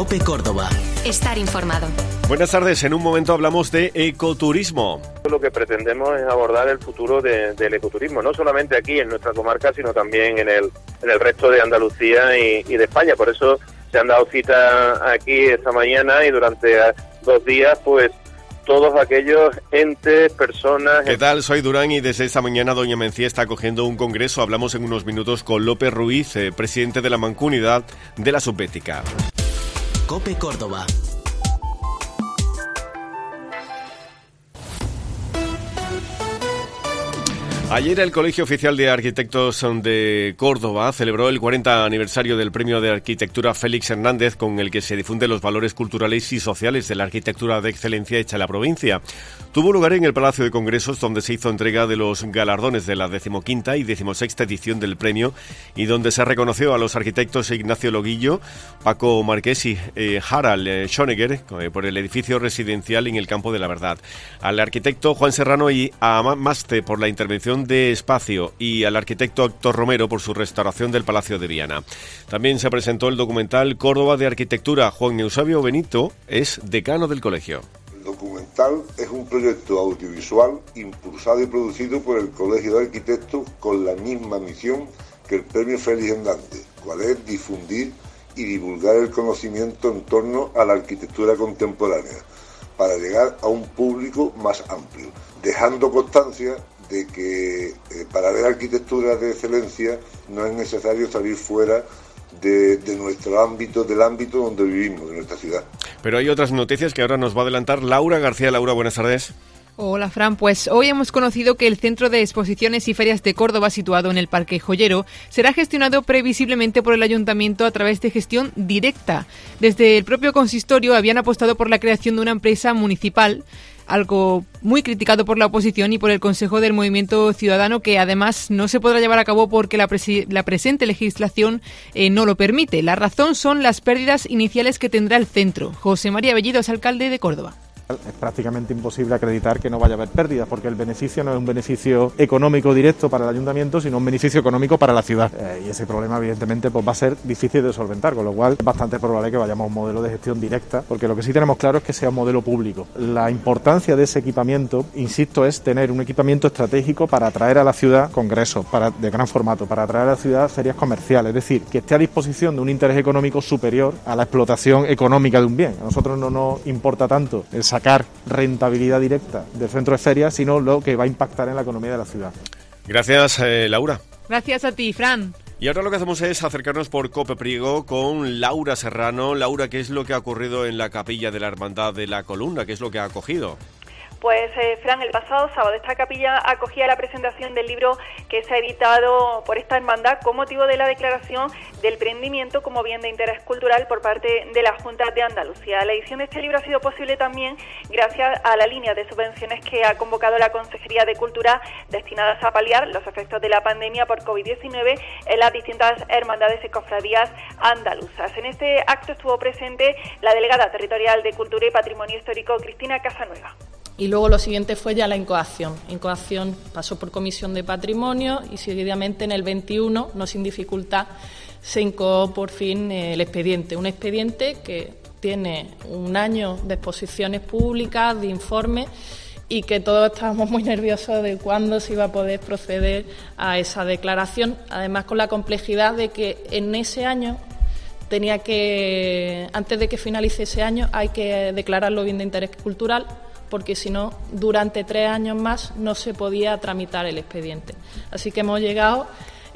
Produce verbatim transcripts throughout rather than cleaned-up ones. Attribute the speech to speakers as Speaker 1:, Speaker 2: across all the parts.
Speaker 1: COPE Córdoba.
Speaker 2: Estar informado.
Speaker 3: Buenas tardes, en un momento hablamos de ecoturismo.
Speaker 4: Lo que pretendemos es abordar el futuro de, del ecoturismo, no solamente aquí en nuestra comarca, sino también en el, en el resto de Andalucía y, y de España. Por eso se han dado cita aquí esta mañana y durante dos días, pues, todos aquellos entes, personas...
Speaker 3: ¿Qué tal? Soy Durán y desde esta mañana Doña Mencía está acogiendo un congreso. Hablamos en unos minutos con López Ruiz, eh, presidente de la Mancomunidad de la Subbética.
Speaker 1: COPE Córdoba.
Speaker 3: Ayer el Colegio Oficial de Arquitectos de Córdoba celebró el cuarenta aniversario del Premio de Arquitectura Félix Hernández, con el que se difunden los valores culturales y sociales de la arquitectura de excelencia hecha en la provincia. Tuvo lugar en el Palacio de Congresos, donde se hizo entrega de los galardones de la decimoquinta y decimosexta edición del premio y donde se reconoció a los arquitectos Ignacio Loguillo, Paco Marqués y eh, Harald eh, Schonegger eh, por el edificio residencial en el Campo de la Verdad, al arquitecto Juan Serrano y a Maste por la intervención de espacio y al arquitecto Héctor Romero por su restauración del Palacio de Viana. También se presentó el documental Córdoba de Arquitectura. Juan Eusebio Benito es decano del colegio.
Speaker 5: El documental es un proyecto audiovisual impulsado y producido por el Colegio de Arquitectos con la misma misión que el Premio Félix Hernández, cual es difundir y divulgar el conocimiento en torno a la arquitectura contemporánea para llegar a un público más amplio, dejando constancia de que eh, para ver arquitectura de excelencia no es necesario salir fuera de, de nuestro ámbito, del ámbito donde vivimos, de nuestra ciudad.
Speaker 3: Pero hay otras noticias que ahora nos va a adelantar Laura García. Laura, buenas tardes.
Speaker 6: Hola, Fran. Pues hoy hemos conocido que el Centro de Exposiciones y Ferias de Córdoba, situado en el Parque Joyero, será gestionado previsiblemente por el Ayuntamiento a través de gestión directa. Desde el propio consistorio habían apostado por la creación de una empresa municipal, algo muy criticado por la oposición y por el Consejo del Movimiento Ciudadano, que además no se podrá llevar a cabo porque la, presi- la presente legislación eh, no lo permite. La razón son las pérdidas iniciales que tendrá el centro. José María Bellido es alcalde de Córdoba.
Speaker 7: Es prácticamente imposible acreditar que no vaya a haber pérdidas, porque el beneficio no es un beneficio económico directo para el ayuntamiento, sino un beneficio económico para la ciudad. Eh, y ese problema, evidentemente, pues va a ser difícil de solventar, con lo cual es bastante probable que vayamos a un modelo de gestión directa, porque lo que sí tenemos claro es que sea un modelo público. La importancia de ese equipamiento, insisto, es tener un equipamiento estratégico para atraer a la ciudad congresos para, de gran formato, para atraer a la ciudad ferias comerciales, es decir, que esté a disposición de un interés económico superior a la explotación económica de un bien. A nosotros no nos importa tanto el sacar rentabilidad directa del centro de ferias, sino lo que va a impactar en la economía de la ciudad.
Speaker 3: Gracias, eh, Laura.
Speaker 6: Gracias a ti, Fran.
Speaker 3: Y ahora lo que hacemos es acercarnos por Cope Priego con Laura Serrano. Laura, ¿qué es lo que ha ocurrido en la capilla de la Hermandad de la Columna? ¿Qué es lo que ha acogido?
Speaker 8: Pues, eh, Fran, el pasado sábado esta capilla acogía la presentación del libro que se ha editado por esta hermandad con motivo de la declaración del prendimiento como bien de interés cultural por parte de la Junta de Andalucía. La edición de este libro ha sido posible también gracias a la línea de subvenciones que ha convocado la Consejería de Cultura destinadas a paliar los efectos de la pandemia por covid diecinueve en las distintas hermandades y cofradías andaluzas. En este acto estuvo presente la delegada territorial de Cultura y Patrimonio Histórico, Cristina Casanueva.
Speaker 9: Y luego lo siguiente fue ya la incoación. Incoación pasó por Comisión de Patrimonio y seguidamente en el veintiuno, no sin dificultad, se incoó por fin el expediente. Un expediente que tiene un año de exposiciones públicas, de informes, y que todos estábamos muy nerviosos de cuándo se iba a poder proceder a esa declaración. Además, con la complejidad de que en ese año tenía que, antes de que finalice ese año, hay que declararlo bien de interés cultural, porque si no, durante tres años más no se podía tramitar el expediente. Así que hemos llegado,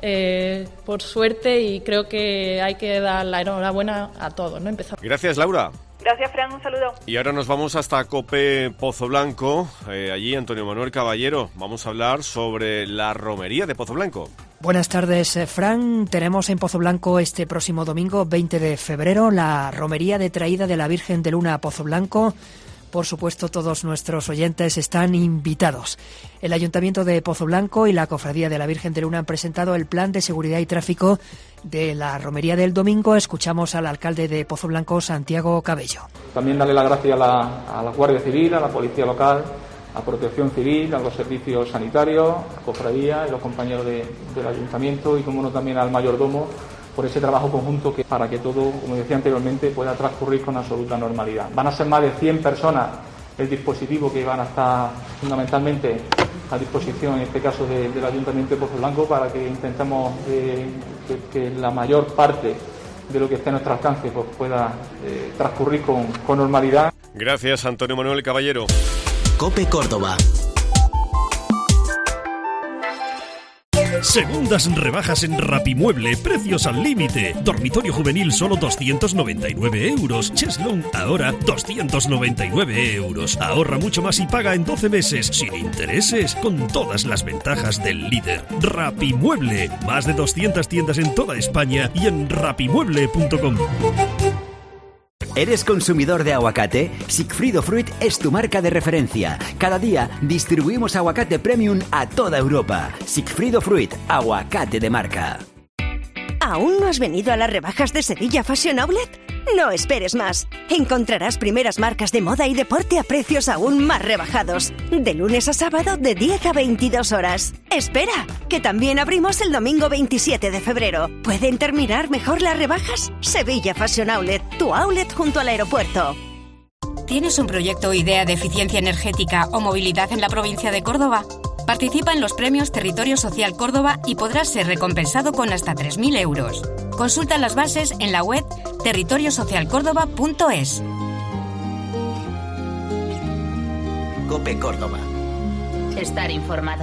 Speaker 9: eh, por suerte, y creo que hay que dar la enhorabuena a todos, ¿no? Empezamos.
Speaker 3: Gracias, Laura.
Speaker 8: Gracias, Fran, un saludo.
Speaker 3: Y ahora nos vamos hasta Cope Pozo Blanco, eh, allí Antonio Manuel Caballero. Vamos a hablar sobre la romería de Pozo Blanco.
Speaker 10: Buenas tardes, Fran. Tenemos en Pozo Blanco este próximo domingo, veinte de febrero, la romería de traída de la Virgen de Luna a Pozo Blanco. Por supuesto, todos nuestros oyentes están invitados. El Ayuntamiento de Pozo Blanco y la Cofradía de la Virgen de Luna han presentado el plan de seguridad y tráfico de la romería del domingo. Escuchamos al alcalde de Pozo Blanco, Santiago Cabello.
Speaker 11: También darle las gracias a la, a la Guardia Civil, a la Policía Local, a Protección Civil, a los servicios sanitarios, a Cofradía y los compañeros de, del Ayuntamiento y, como no, también al mayordomo por ese trabajo conjunto que para que todo, como decía anteriormente, pueda transcurrir con absoluta normalidad. Van a ser más de cien personas el dispositivo que van a estar fundamentalmente a disposición, en este caso de, del Ayuntamiento de Pozoblanco, para que intentemos eh, que, que la mayor parte de lo que esté a nuestro alcance pues pueda eh, transcurrir con, con normalidad.
Speaker 3: Gracias, Antonio Manuel Caballero.
Speaker 1: COPE Córdoba.
Speaker 2: Segundas rebajas en Rapimueble, precios al límite. Dormitorio juvenil solo doscientos noventa y nueve euros. Cheslong ahora doscientos noventa y nueve euros. Ahorra mucho más y paga en doce meses sin intereses, con todas las ventajas del líder. Rapimueble, más de doscientas tiendas en toda España y en rapimueble punto com.
Speaker 12: ¿Eres consumidor de aguacate? Sigfrido Fruit es tu marca de referencia. Cada día distribuimos aguacate premium a toda Europa. Sigfrido Fruit, aguacate de marca.
Speaker 13: ¿Aún no has venido a las rebajas de Sevilla Fashion Outlet? No esperes más. Encontrarás primeras marcas de moda y deporte a precios aún más rebajados. De lunes a sábado de diez a veintidós horas. Espera, que también abrimos el domingo veintisiete de febrero. ¿Pueden terminar mejor las rebajas? Sevilla Fashion Outlet, tu outlet junto al aeropuerto.
Speaker 14: ¿Tienes un proyecto o idea de eficiencia energética o movilidad en la provincia de Córdoba? Participa en los premios Territorio Social Córdoba y podrás ser recompensado con hasta tres mil euros. Consulta las bases en la web territorio social córdoba punto es.
Speaker 1: COPE Córdoba.
Speaker 15: Estar informado.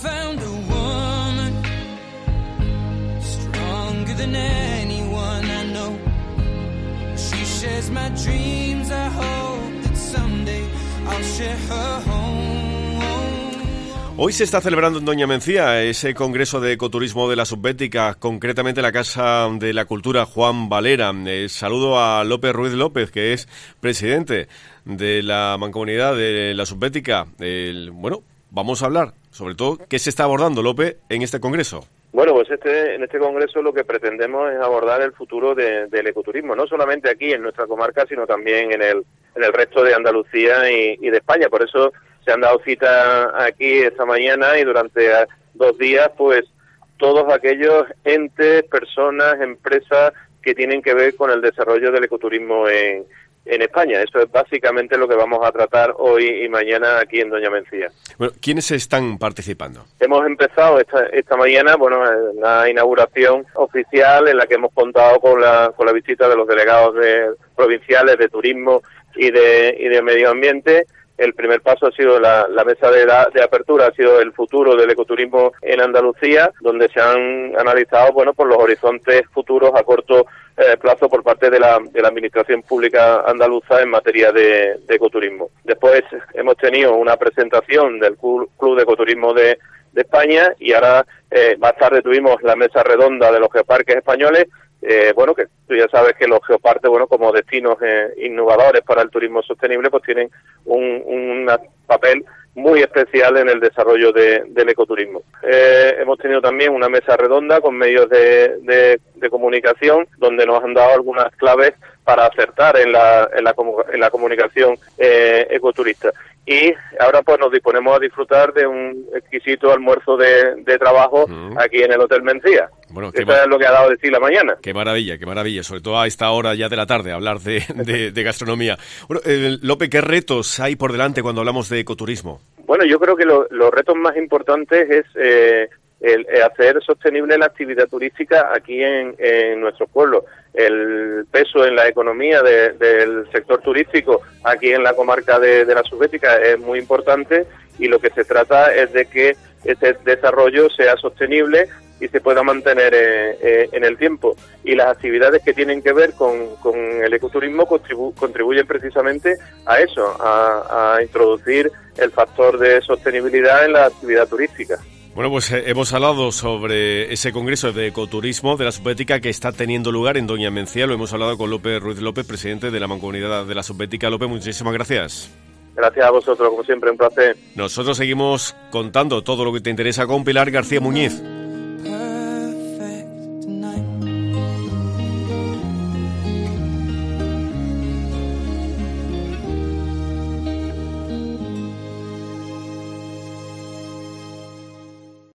Speaker 3: Hoy se está celebrando en Doña Mencía ese congreso de ecoturismo de la Subbética, concretamente en la Casa de la Cultura Juan Valera. Eh, saludo a López Ruiz López, que es presidente de la Mancomunidad de la Subbética. Eh, bueno, vamos a hablar sobre todo qué se está abordando, López, en este congreso.
Speaker 4: Bueno, pues este, en este congreso lo que pretendemos es abordar el futuro de, del ecoturismo, no solamente aquí en nuestra comarca, sino también en el, en el resto de Andalucía y, y de España. Por eso se han dado cita aquí esta mañana y durante dos días, pues todos aquellos entes, personas, empresas que tienen que ver con el desarrollo del ecoturismo en, en España. Eso es básicamente lo que vamos a tratar hoy y mañana aquí en Doña Mencía.
Speaker 3: Bueno, ¿quiénes están participando?
Speaker 4: Hemos empezado esta, esta mañana, bueno, una inauguración oficial en la que hemos contado con la, con la visita de los delegados de, provinciales de turismo y de, y de medio ambiente. El primer paso ha sido la, la mesa de, la, de apertura, ha sido el futuro del ecoturismo en Andalucía, donde se han analizado, bueno, por los horizontes futuros a corto eh, plazo por parte de la, de la Administración Pública Andaluza en materia de, de ecoturismo. Después hemos tenido una presentación del Club de Ecoturismo de, de España y ahora eh, más tarde tuvimos la mesa redonda de los geoparques españoles. Eh, bueno, que tú ya sabes que los geoparques, bueno, como destinos eh, innovadores para el turismo sostenible, pues tienen un, un papel muy especial en el desarrollo de, del ecoturismo. Eh, hemos tenido también una mesa redonda con medios de, de, de comunicación, donde nos han dado algunas claves para acertar en la, en la, en la comunicación eh, ecoturista. Y ahora pues nos disponemos a disfrutar de un exquisito almuerzo de, de trabajo mm. aquí en el Hotel Mencía.
Speaker 3: Bueno,
Speaker 4: Eso es lo que ha dado de sí la mañana.
Speaker 3: Qué maravilla, qué maravilla, sobre todo a esta hora ya de la tarde, hablar de, de, de gastronomía. Bueno, eh, López, ¿qué retos hay por delante cuando hablamos de ecoturismo?
Speaker 4: Bueno, yo creo que lo, los retos más importantes es eh, el, el hacer sostenible la actividad turística aquí en, en nuestro pueblo. El peso en la economía de, del sector turístico aquí en la comarca de, de la Subbética es muy importante y lo que se trata es de que ese desarrollo sea sostenible y se pueda mantener eh, eh, en el tiempo. Y las actividades que tienen que ver con, con el ecoturismo contribu- contribuyen precisamente a eso, a, a introducir el factor de sostenibilidad en la actividad turística.
Speaker 3: Bueno, pues eh, hemos hablado sobre ese congreso de ecoturismo de la Subbética que está teniendo lugar en Doña Mencía. Lo hemos hablado con López Ruiz López, presidente de la Mancomunidad de la Subbética. López, muchísimas gracias.
Speaker 4: Gracias a vosotros, como siempre, un placer.
Speaker 3: Nosotros seguimos contando todo lo que te interesa con Pilar García Muñiz.